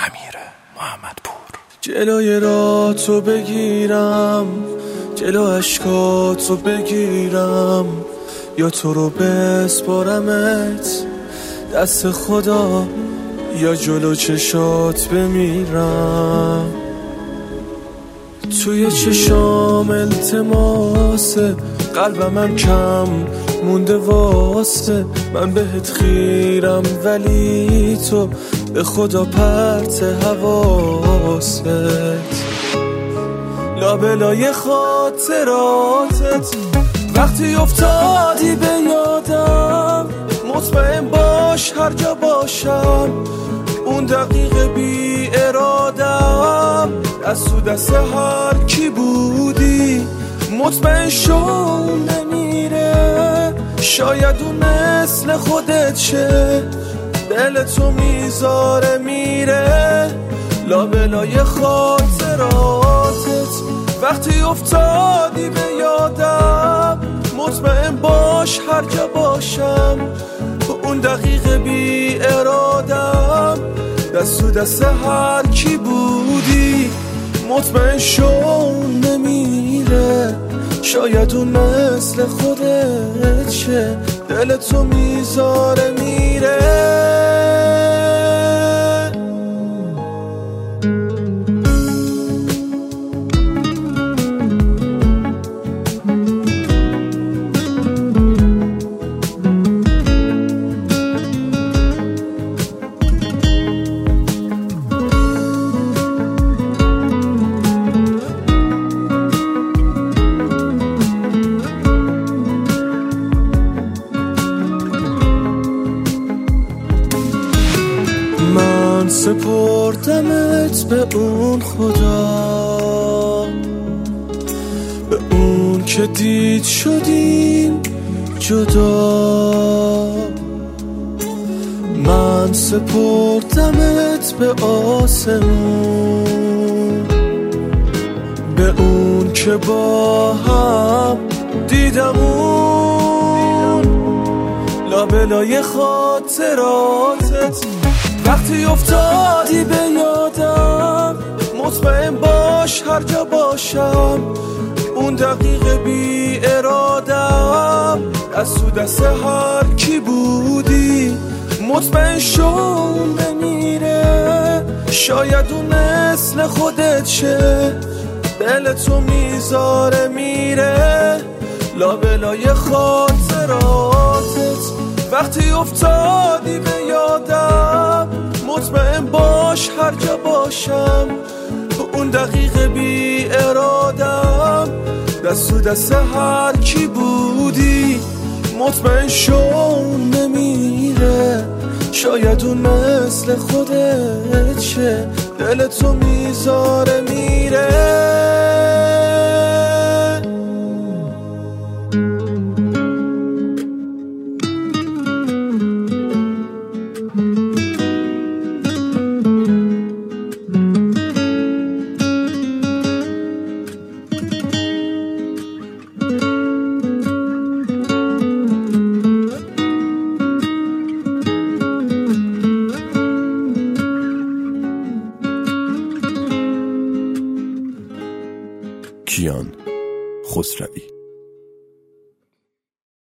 امیر محمدپور. جلوی راتو بگیرم، جلو اشکاتو بگیرم، یا تو رو بسپارمت دست خدا، یا جلو چشات بمیرم. توی چشام التماسه، قلبم کم مونده واسه، من بهت خیرم ولی تو به خدا پرت حواست. لابلای خاطراتت وقتی افتادی به یادم، مطمئن باش هر جا باشم اون دقیقه بی ارادم، دست تو دست هر کی بودی مطمئن شو نمیره، شاید اون مثل خودت شه دل تو میذاره میره. لابلای خاطراتت وقتی افتادی به یادم، مطمئن باش هر جا باشم اون دقیقه بی ارادم، دست تو دست هر کی بودی مطمئن شو نمیره، شاید اون مثل خودت شه دل تو میذاره میره. من سپردمت به اون خدا، به اون که دید شدیم جدا. من سپردمت به آسمون، به اون که با هم دیدمون. لابلای خاطراتت وقتی افتادی به یادم، مطمئن باش هر جا باشم اون دقیقه بی ارادم، دست تو دست هر کی بودی مطمئن شو نمیره، شاید اون مثل خودت شه دل تو میذاره میره. لابلای خاطراتت وقتی افتادی به یادم، مطمئن باش هر جا باشم اون دقیقه بی ارادم، دست تو دست هر کی بودی مطمئن شو نمیره، شاید اون مثل خودت شه دل تو میذاره میره. کیان خسروی.